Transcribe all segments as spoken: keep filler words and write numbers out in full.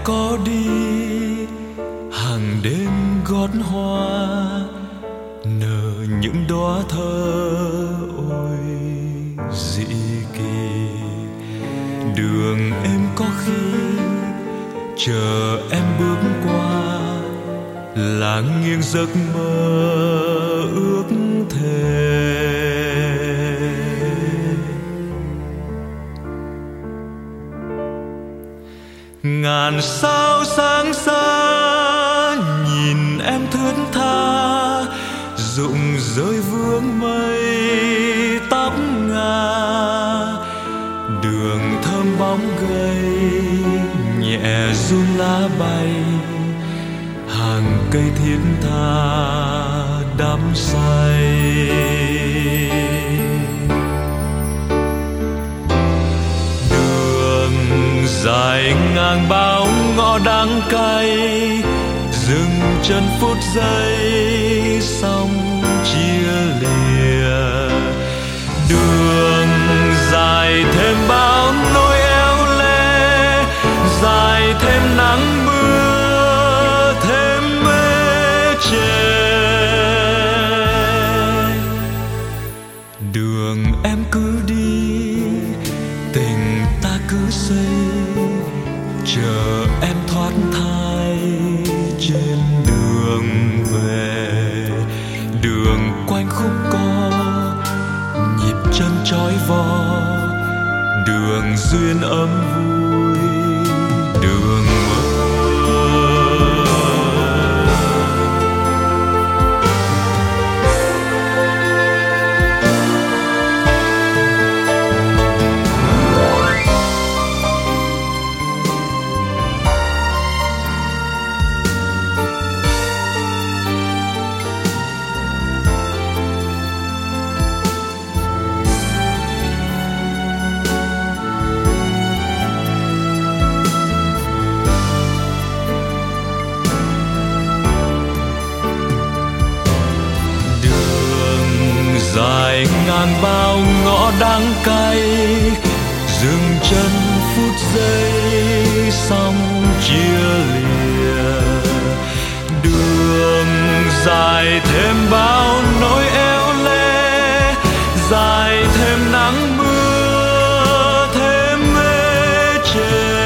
có đi hàng đêm gót hoa nở những đóa thơ ôi dị kỳ. Đường em có khi chờ em bước qua là nghiêng giấc mơ ước thề. Ngàn sao sáng xa nhìn em thướt tha, rụng rơi vương mây tóc ngà. Đường thơm bóng gầy nhẹ run lá bay, hàng cây thiết tha đắm say. Dài ngang bao ngõ đắng cay, dừng chân phút giây xong chia lìa. Đường dài thêm bao nỗi éo le, dài thêm nắng mưa thêm mê che. Đường em cứ đi tình ta cứ xây, chờ em thoát thai trên đường về. Đường quanh khúc co nhịp chân trói vo, đường duyên ấm vui đường mơ. Dài ngàn bao ngõ đắng cay, dừng chân phút giây xong chia lìa. Đường dài thêm bao nỗi éo le, dài thêm nắng mưa thêm mê che.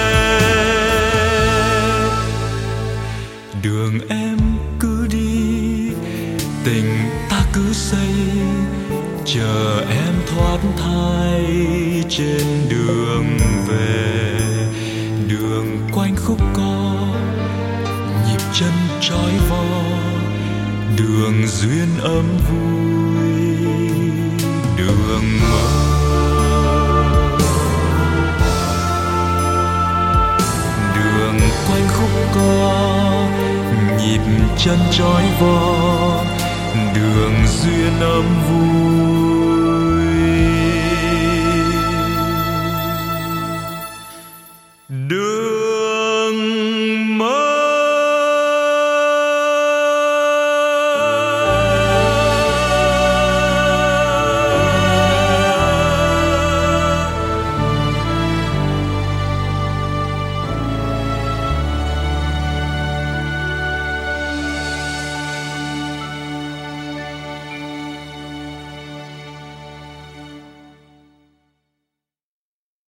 Đường em cứ đi tình ta cứ xây, chờ em thoát thai trên đường về. Đường quanh khúc co nhịp chân trói vo, đường duyên ấm vui đường mơ. Đường quanh khúc co nhịp chân trói vo, đường duyên ấm vui.